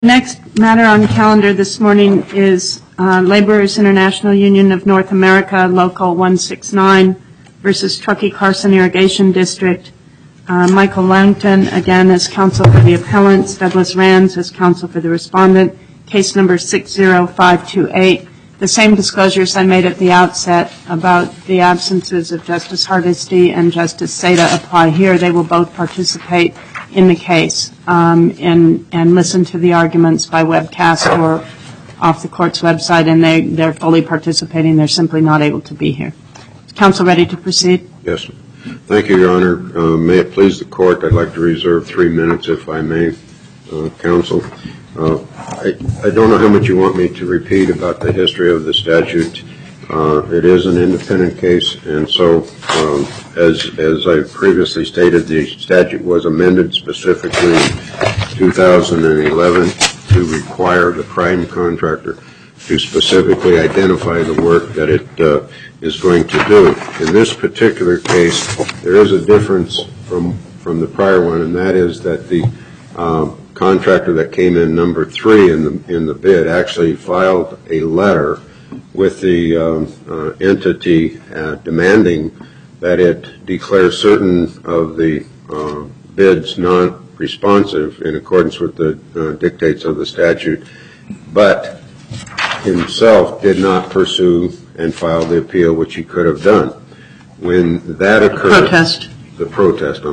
Next matter on calendar this morning is Laborers International Union of North America, Local 169 versus Truckee Carson Irrigation District. Michael Langton, again, as counsel for the appellants. Douglas Rands as counsel for the respondent. Case number 60528. The same disclosures I made at the outset about the absences of Justice Hardesty and Justice Seda apply here. They will both participate in the case and listen to the arguments by webcast or off the court's website, and they're fully participating. They're simply not able to be here. Is counsel ready to proceed? Yes. Thank you, Your Honor. May it please the court, I'd like to reserve 3 minutes, if I may, counsel. I don't know how much you want me to repeat about the history of the statute. It is an independent case, and so as I previously stated, the statute was amended specifically in 2011 to require the prime contractor to specifically identify the work that it is going to do. In this particular case, there is a difference from the prior one, and that is that the contractor that came in number 3 in the bid actually filed a letter with the entity demanding that it declare certain of the bids non-responsive in accordance with the dictates of the statute, but himself did not pursue and file the appeal, which he could have done. When that occurred, the protest.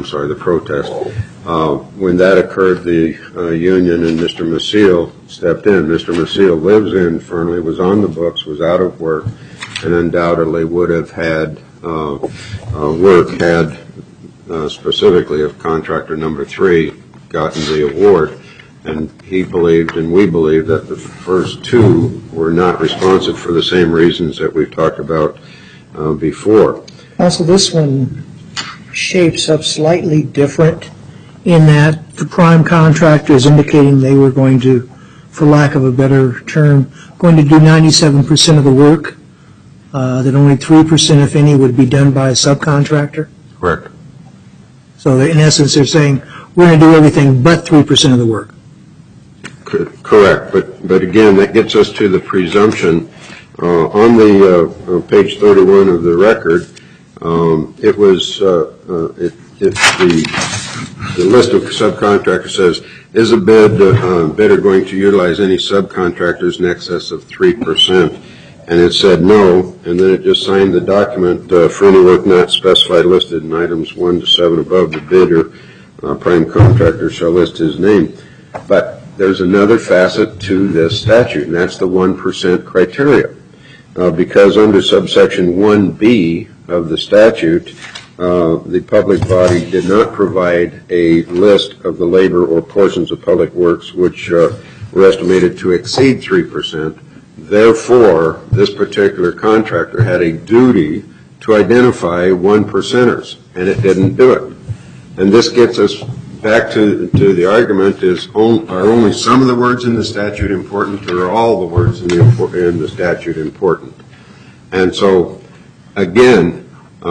When that occurred, the union and Mr. Maciel stepped in. Mr. Maciel lives in Fernley, was on the books, was out of work, and undoubtedly would have had work had specifically if contractor number 3 gotten the award. And he believed, and we believe, that the first 2 were not responsive for the same reasons that we've talked about before. Also, this one shapes up slightly different in that the prime contractor is indicating they were going to, for lack of a better term, going to do 97% of the work, that only 3%, if any, would be done by a subcontractor? Correct. So in essence, they're saying, we're going to do everything but 3% of the work. Correct. But again, that gets us to the presumption. On the page 31 of the record, it was the list of subcontractors says, is a bidder going to utilize any subcontractors in excess of 3%? And it said no, and then it just signed the document for any work not specified listed in items 1 to 7 above. The bidder, prime contractor, shall list his name. But there's another facet to this statute, and that's the 1% criteria. Because under subsection 1B of the statute, the public body did not provide a list of the labor or portions of public works which were estimated to exceed 3%. Therefore, this particular contractor had a duty to identify 1%ers, and it didn't do it. And this gets us back to the argument, are only some of the words in the statute important, or are all the words in the statute important? And so, again,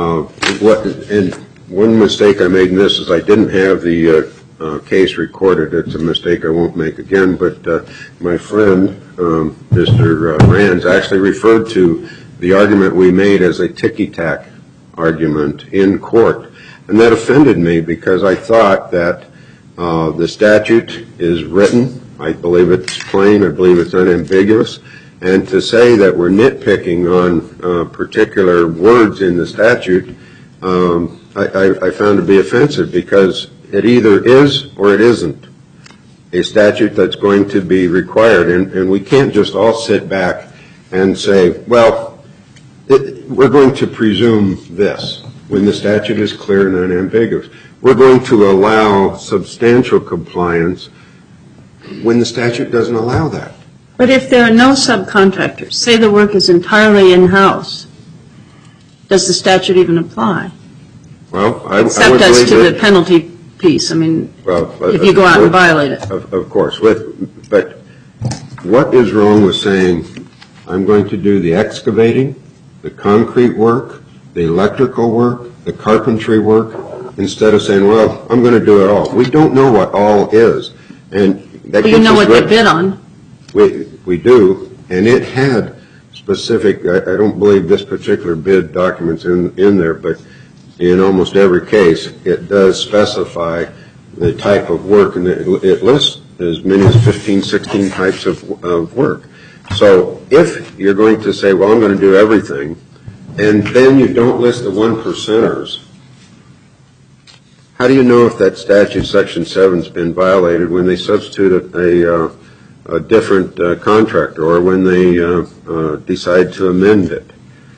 one mistake I made in this is I didn't have the case recorded. It's a mistake I won't make again, but my friend, Mr. Rands, actually referred to the argument we made as a ticky-tack argument in court. And that offended me because I thought that the statute is written. I believe it's plain. I believe it's unambiguous. And to say that we're nitpicking on particular words in the statute, I found to be offensive because it either is or it isn't a statute that's going to be required. And we can't just all sit back and say, well, we're going to presume this when the statute is clear and unambiguous. We're going to allow substantial compliance when the statute doesn't allow that. But if there are no subcontractors, say the work is entirely in-house, does the statute even apply? Well, except as to the penalty piece. I mean, if you go out and violate it. Of course. But what is wrong with saying, I'm going to do the excavating, the concrete work, the electrical work, the carpentry work, instead of saying, well, I'm going to do it all. We don't know what all is. And that You know what they written. bid on. We do, and it had specific, I don't believe this particular bid document's in there, but in almost every case, it does specify the type of work, and it lists as many as 15, 16 types of work. So if you're going to say, well, I'm going to do everything, and then you don't list the 1%ers, how do you know if that statute, Section 7, has been violated when they substitute a different contractor or when they decide to amend it?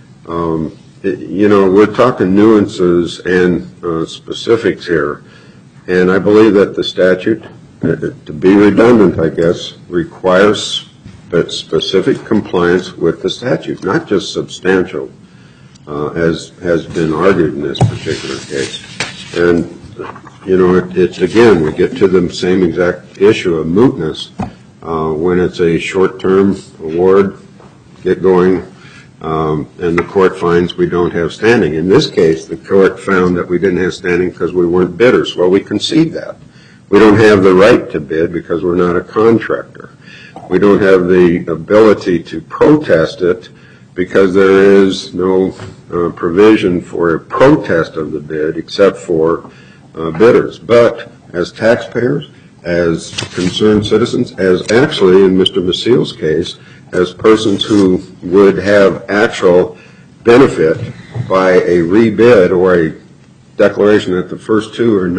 We're talking nuances and specifics here, and I believe that the statute, to be redundant, I guess, requires specific compliance with the statute, not just substantial, as has been argued in this particular case. And, it's again, we get to the same exact issue of mootness when it's a short-term award, get going, and the court finds we don't have standing. In this case, the court found that we didn't have standing because we weren't bidders. Well, we concede that. We don't have the right to bid because we're not a contractor. We don't have the ability to protest it because there is no provision for a protest of the bid except for bidders. But as taxpayers, as concerned citizens, as actually in Mr. Maciel's case, as persons who would have actual benefit by a rebid or a declaration that the first two are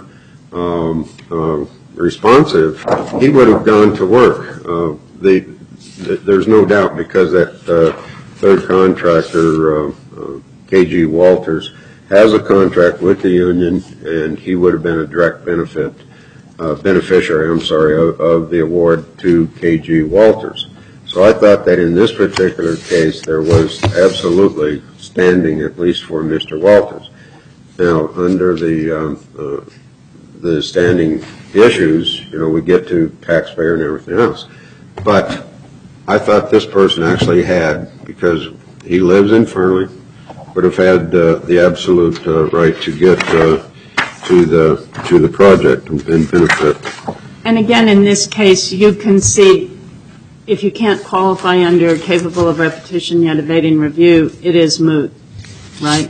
non-responsive, he would have gone to work. There's no doubt because that third contractor, KG Walters, has a contract with the union, and he would have been a direct beneficiary of the award to KG Walters. So I thought that in this particular case there was absolutely standing, at least for Mr. Walters. Now, under the standing issues, we get to taxpayer and everything else. But I thought this person actually had, because he lives in Fernley, would have had the absolute right to get to the project and benefit. And again, in this case, you concede if you can't qualify under capable of repetition yet evading review, it is moot, right?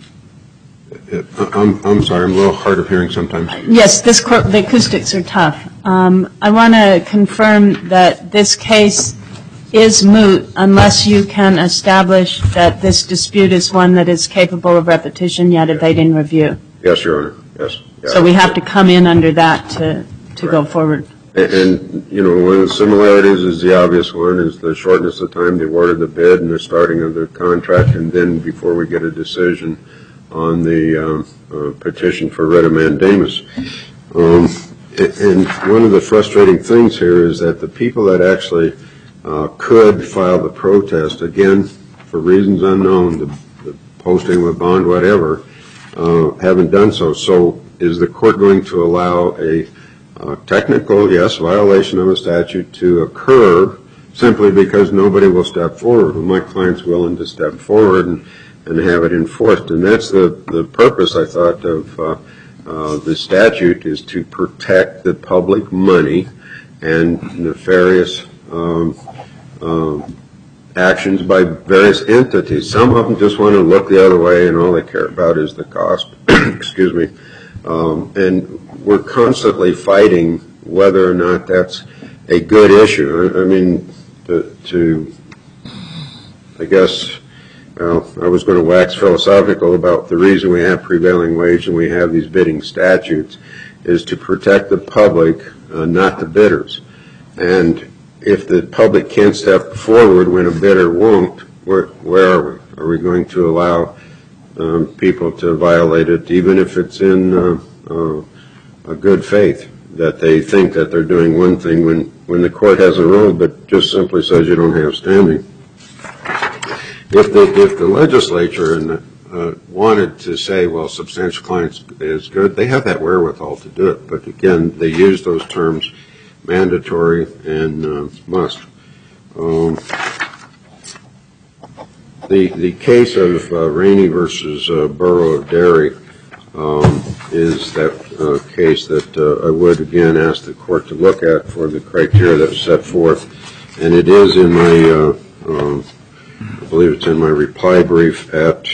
I'm sorry, I'm a little hard of hearing sometimes. Yes, the acoustics are tough. I want to confirm that this case is moot unless you can establish that this dispute is one that is capable of repetition yet evading review. Yes, Your Honor. Yes. Yeah. So we have to come in under that to go forward. And, one of the similarities is the obvious one is the shortness of time they awarded the bid and the starting of the contract, and then before we get a decision on the petition for writ of mandamus. And one of the frustrating things here is that the people that actually could file the protest, again, for reasons unknown, the posting of a bond, whatever, haven't done so. So is the court going to allow a technical, yes, violation of a statute to occur simply because nobody will step forward? My client's willing to step forward and have it enforced. And that's the purpose, I thought, of the statute, is to protect the public money and nefarious actions by various entities. Some of them just want to look the other way and all they care about is the cost. Excuse me. And we're constantly fighting whether or not that's a good issue. I mean, I guess, well, I was going to wax philosophical about the reason we have prevailing wage and we have these bidding statutes is to protect the public, not the bidders. And if the public can't step forward when a bidder won't, where are we? Are we going to allow people to violate it, even if it's in a good faith, that they think that they're doing one thing when the court has a rule but just simply says you don't have standing? If the legislature wanted to say, well, substantial compliance is good, they have that wherewithal to do it. But again, they use those terms, mandatory and must. The case of Rainey versus Borough of Derry is that case that I would again ask the court to look at for the criteria that was set forth. And it is in my, I believe it's in my reply brief at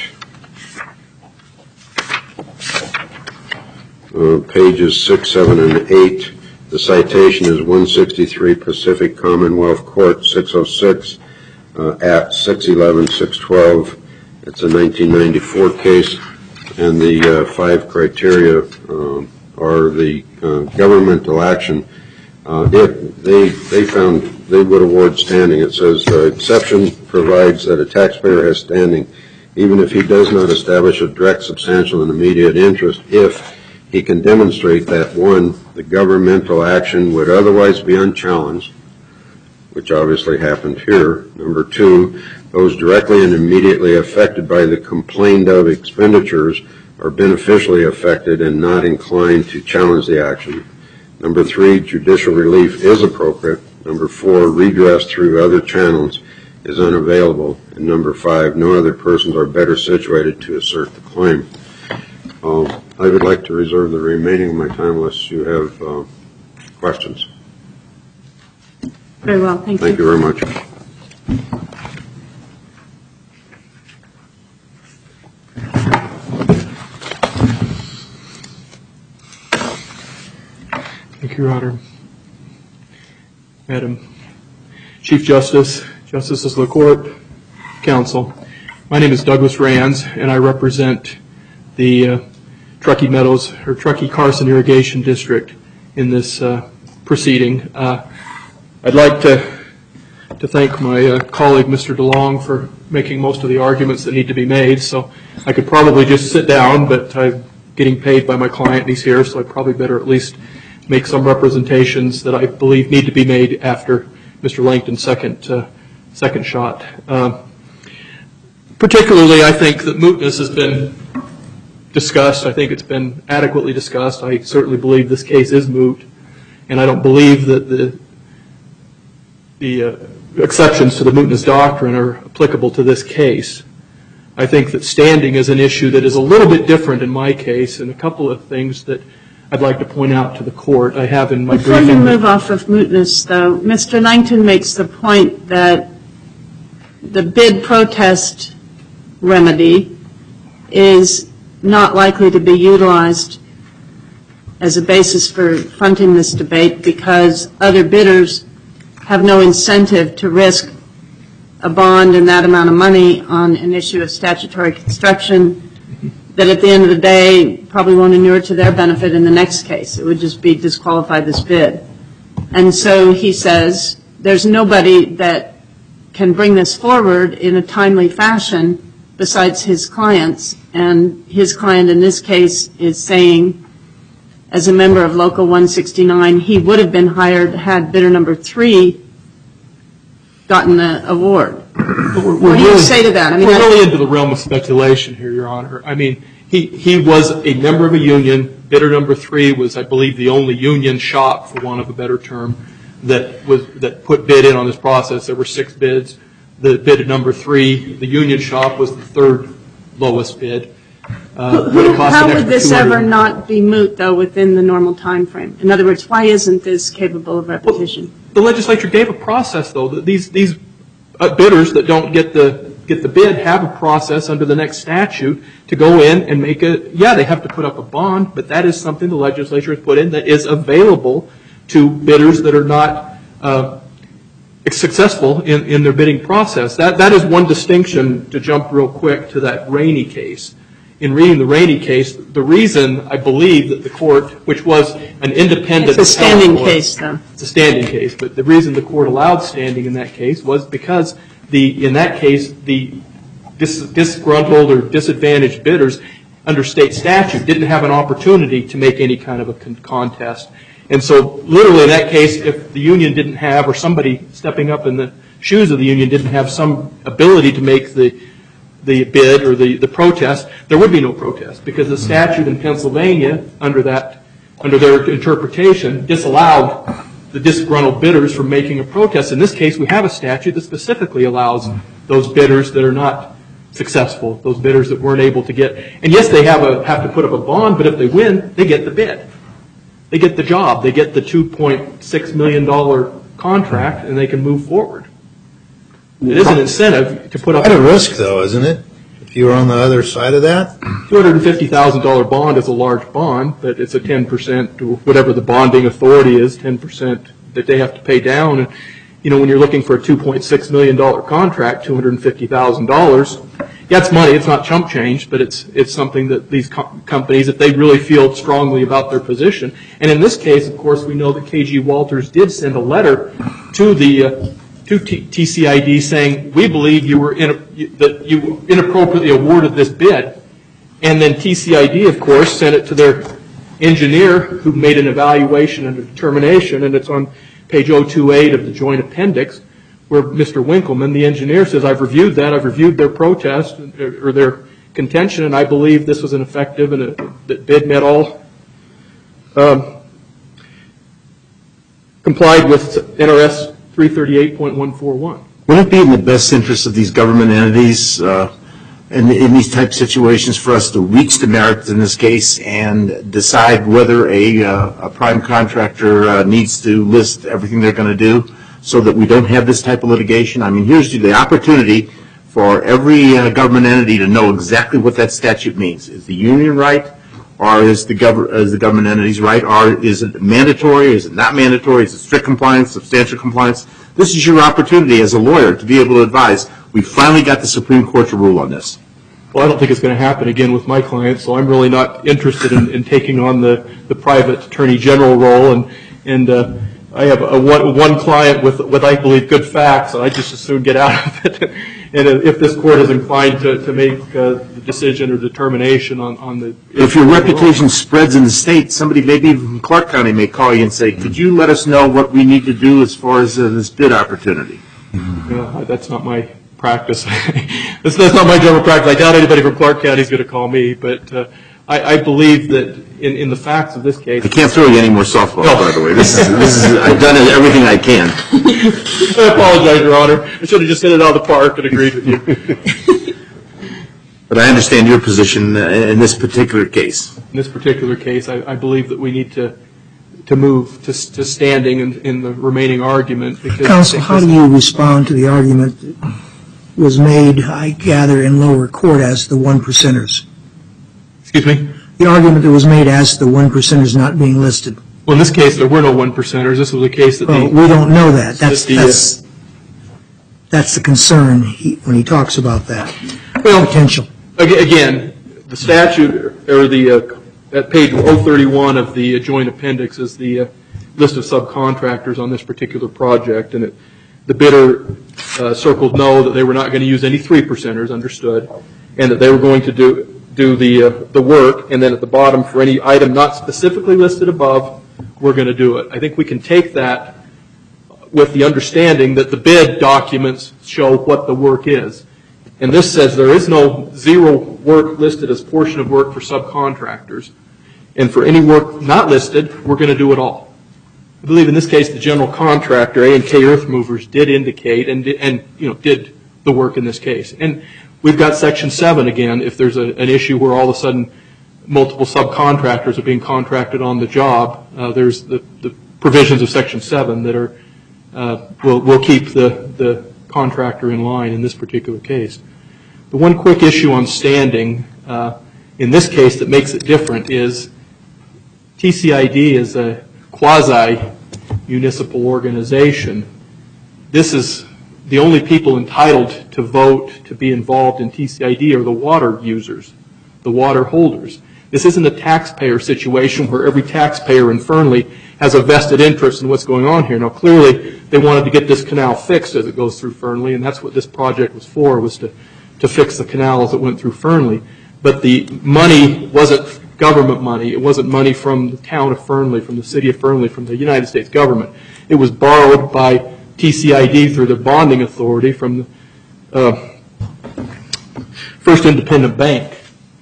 pages 6, 7, and 8. The citation is 163 Pacific Commonwealth Court 606 at 611, 612. It's a 1994 case, and the 5 criteria are the governmental action. They found they would award standing. It says exception provides that a taxpayer has standing even if he does not establish a direct, substantial, and immediate interest if he can demonstrate that, 1, the governmental action would otherwise be unchallenged, which obviously happened here. Number 2, those directly and immediately affected by the complained of expenditures are beneficially affected and not inclined to challenge the action. Number 3, judicial relief is appropriate. Number 4, redress through other channels is unavailable. And number 5, no other persons are better situated to assert the claim. I would like to reserve the remaining of my time unless you have questions. Very well, thank you. Thank you very much. Thank you, Your Honor. Madam Chief Justice, Justices of the Court, Counsel, my name is Douglas Rands, and I represent the Truckee Meadows, or Truckee Carson Irrigation District in this proceeding. I'd like to thank my colleague, Mr. DeLong, for making most of the arguments that need to be made. So I could probably just sit down, but I'm getting paid by my client, and he's here, so I probably better at least make some representations that I believe need to be made after Mr. Langton's second shot. Particularly, I think that mootness has been discussed. I think it's been adequately discussed. I certainly believe this case is moot, and I don't believe that the exceptions to the mootness doctrine are applicable to this case. I think that standing is an issue that is a little bit different in my case, and a couple of things that I'd like to point out to the court. I have in my briefing. Before you move off of mootness, though, Mr. Langton makes the point that the bid protest remedy is not likely to be utilized as a basis for fronting this debate because other bidders have no incentive to risk a bond and that amount of money on an issue of statutory construction that at the end of the day probably won't inure to their benefit in the next case. It would just be disqualify this bid. And so he says there's nobody that can bring this forward in a timely fashion besides his clients. And his client in this case is saying, as a member of Local 169, he would have been hired had bidder number 3 gotten the award. What do you say to that? I mean, we're really into the realm of speculation here, Your Honor. I mean, he was a member of a union. Bidder number 3 was, I believe, the only union shop, for want of a better term, that put bid in on this process. There were 6 bids. The bid number 3, the union shop, was the 3rd lowest bid. How would this ever not be moot, though, within the normal time frame? In other words, why isn't this capable of repetition? Well, the legislature gave a process, though. That these bidders that don't get the bid have a process under the next statute to go in and make they have to put up a bond, but that is something the legislature has put in that is available to bidders that are not successful in their bidding process. That is one distinction, to jump real quick to that Rainey case. In reading the Rainey case, the reason I believe that the court, which was an independent... It's a standing case, though. It's a standing case, but the reason the court allowed standing in that case was because in that case, the disgruntled or disadvantaged bidders under state statute didn't have an opportunity to make any kind of a contest. And so literally in that case, if the union didn't have, or somebody stepping up in the shoes of the union didn't have some ability to make the bid or the protest, there would be no protest, because the statute in Pennsylvania under their interpretation disallowed the disgruntled bidders from making a protest. In this case, we have a statute that specifically allows those bidders that are not successful, those bidders that weren't able to get. And yes, they have to put up a bond, but if they win, they get the bid. They get the job. They get the $2.6 million contract, and they can move forward. It is an incentive to put up. Quite a risk, though, isn't it? If you were on the other side of that? $250,000 bond is a large bond, but it's a 10%, or whatever the bonding authority is, 10% that they have to pay down. And, when you're looking for a $2.6 million contract, $250,000, yeah, it's money. It's not chump change, but it's something that these companies, if they really feel strongly about their position. And in this case, of course, we know that KG Walters did send a letter to TCID saying, we believe that you inappropriately awarded this bid. And then TCID, of course, sent it to their engineer who made an evaluation and a determination, and it's on page 028 of the joint appendix, where Mr. Winkleman, the engineer, says, I've reviewed that, I've reviewed their protest or their contention, and I believe this was an effective and that bid met all, complied with NRS 338.141. Wouldn't it be in the best interest of these government entities in these type situations for us to reach the merits in this case and decide whether a prime contractor needs to list everything they're going to do so that we don't have this type of litigation? I mean, here's the opportunity for every government entity to know exactly what that statute means. Is the union right, or is the government entities right, or is it mandatory, is it not mandatory, is it strict compliance, substantial compliance? This is your opportunity as a lawyer to be able to advise. We finally got the Supreme Court to rule on this. Well, I don't think it's going to happen again with my clients, so I'm really not interested in taking on the private attorney general role. And I have one client with I believe good facts, and I just as soon get out of it. And if this court is inclined to make the decision or determination on the if your reputation spreads in the state, somebody maybe from Clark County may call you and say, could you let us know what we need to do as far as this bid opportunity? That's not my practice. That's not my general practice. I doubt anybody from Clark County is going to call me, but I believe that in the facts of this case. I can't throw you any more softballs, by the way. This is I've done everything I can. I apologize, Your Honor. I should have just hit it out of the park and agreed with you. But I understand your position in this particular case. In this particular case, I believe that we need to move to standing in the remaining argument. Because Counsel, how do you respond to the argument that was made, I gather, in lower court as the 1%ers? Excuse me? The argument that was made as the 1%ers not being listed. Well, in this case, there were no 1%ers. This was a case that we don't know that. That's the concern when he talks about that. Well, potential. Again, the statute, or at page 031 of the joint appendix is the list of subcontractors on this particular project, and the bidder circled no, that they were not going to use any 3%ers, understood, and that they were going to do the work, and then at the bottom, for any item not specifically listed above, we're going to do it. I think we can take that with the understanding that the bid documents show what the work is. And this says there is no zero work listed as portion of work for subcontractors. And for any work not listed, we're going to do it all. I believe in this case the general contractor, A&K Earth Movers, did indicate and did the work in this case. And we've got Section 7 again. If there's an issue where all of a sudden multiple subcontractors are being contracted on the job, there's the provisions of Section 7 that are will keep the contractor in line in this particular case. The one quick issue on standing in this case that makes it different is TCID is a quasi-municipal organization. This is the only people entitled to vote to be involved in TCID are the water users, the water holders. This isn't a taxpayer situation where every taxpayer in Fernley has a vested interest in what's going on here. Now, clearly, they wanted to get this canal fixed as it goes through Fernley, and that's what this project was for, was to fix the canal as it went through Fernley. But the money wasn't government money. It wasn't money from the town of Fernley, from the city of Fernley, from the United States government. It was borrowed by TCID through the bonding authority from the First Independent Bank.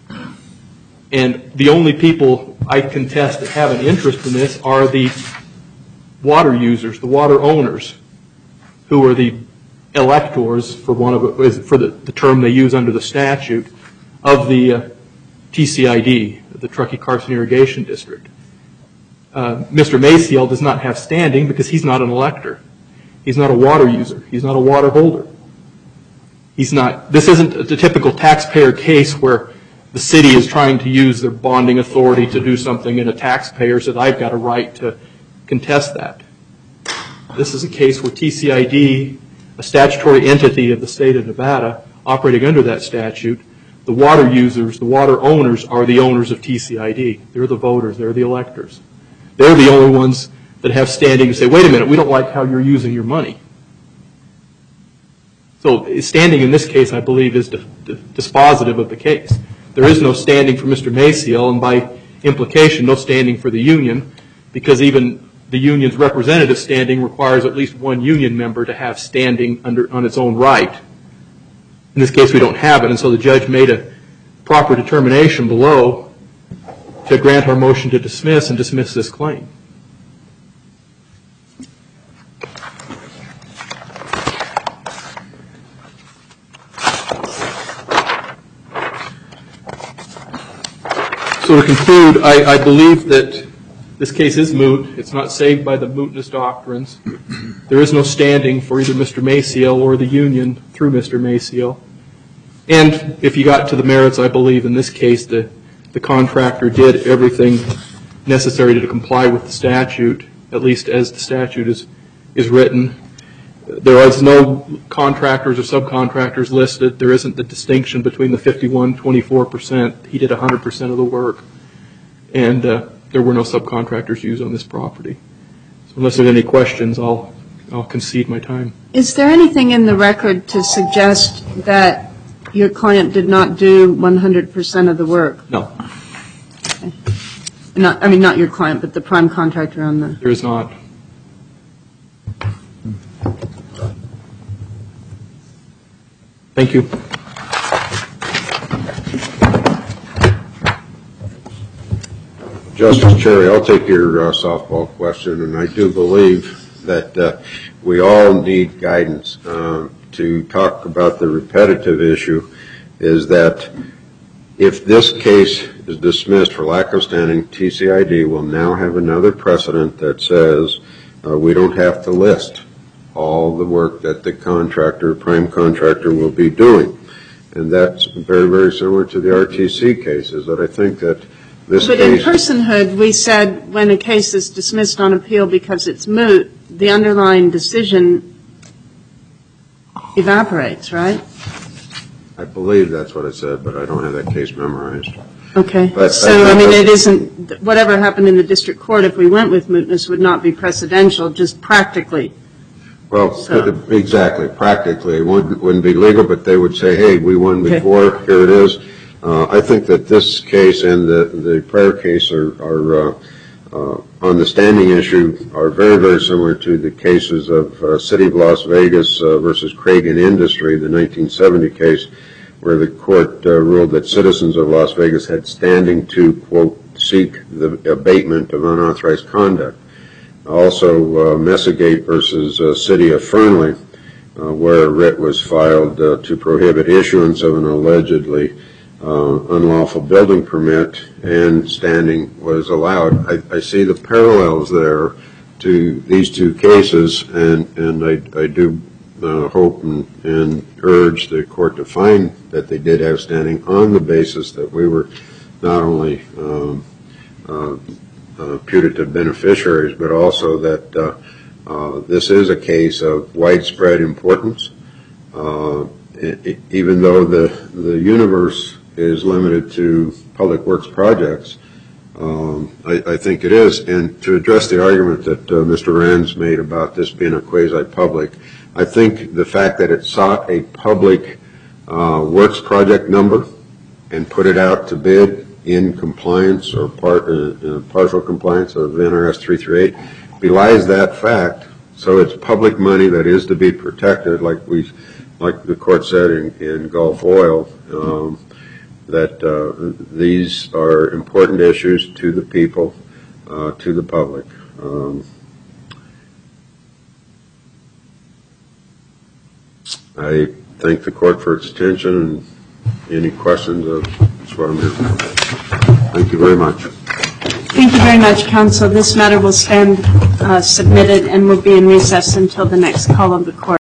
And the only people I contest that have an interest in this are the water users, the water owners, who are the electors, for the term they use under the statute, of the TCID, the Truckee Carson Irrigation District. Mr. Maciel does not have standing because he's not an elector. He's not a water user. He's not a water holder. This isn't the typical taxpayer case where the city is trying to use their bonding authority to do something and a taxpayer says, I've got a right to contest that. This is a case where TCID, a statutory entity of the state of Nevada, operating under that statute, the water users, the water owners are the owners of TCID. They're the voters. They're the electors. They're the only ones that have standing to say, wait a minute, we don't like how you're using your money. So standing in this case, I believe, is dispositive of the case. There is no standing for Mr. Maciel, and by implication, no standing for the union, because even the union's representative standing requires at least one union member to have standing on its own right. In this case, we don't have it, and so the judge made a proper determination below to grant our motion to dismiss and dismiss this claim. So to conclude, I believe that this case is moot. It's not saved by the mootness doctrines. There is no standing for either Mr. Maciel or the union through Mr. Maciel. And if you got to the merits, I believe in this case the contractor did everything necessary to comply with the statute, at least as the statute is written. There is no contractors or subcontractors listed. There isn't the distinction between the 51-24%. He did 100% of the work. And there were no subcontractors used on this property. So unless there's any questions, I'll concede my time. Is there anything in the record to suggest that your client did not do 100% of the work? No. Okay. Not your client, but the prime contractor on the... There is not. Thank you. Justice Cherry, I'll take your softball question, and I do believe that we all need guidance to talk about the repetitive issue, is that if this case is dismissed for lack of standing, TCID will now have another precedent that says we don't have to list all the work that the prime contractor will be doing. And that's very, very similar to the RTC cases, that I think that this But case... in personhood, we said when a case is dismissed on appeal because it's moot, the underlying decision evaporates, right? I believe that's what it said, but I don't have that case memorized. Okay. But So, it isn't, whatever happened in the district court, if we went with mootness, would not be precedential, just practically. Well, exactly. Practically, it wouldn't be legal, but they would say, hey, we won before, here it is. I think that this case and the prior case are on the standing issue are very, very similar to the cases of City of Las Vegas versus Cragen Industry, the 1970 case, where the court ruled that citizens of Las Vegas had standing to, quote, seek the abatement of unauthorized conduct. Also, Messagate versus City of Fernley, where a writ was filed to prohibit issuance of an allegedly unlawful building permit, and standing was allowed. I see the parallels there to these two cases, and I do hope and urge the court to find that they did have standing on the basis that we were not only putative beneficiaries, but also that this is a case of widespread importance. Even though the universe is limited to public works projects, I think it is. And to address the argument that Mr. Rands made about this being a quasi-public, I think the fact that it sought a public works project number and put it out to bid in compliance or partial compliance of NRS 338 belies that fact. So it's public money that is to be protected, like the court said in Gulf Oil, that these are important issues to the people, to the public. I thank the court for its attention, and any questions, that's what I'm here for. Thank you very much. Thank you very much, counsel. This matter will stand submitted and will be in recess until the next call of the court.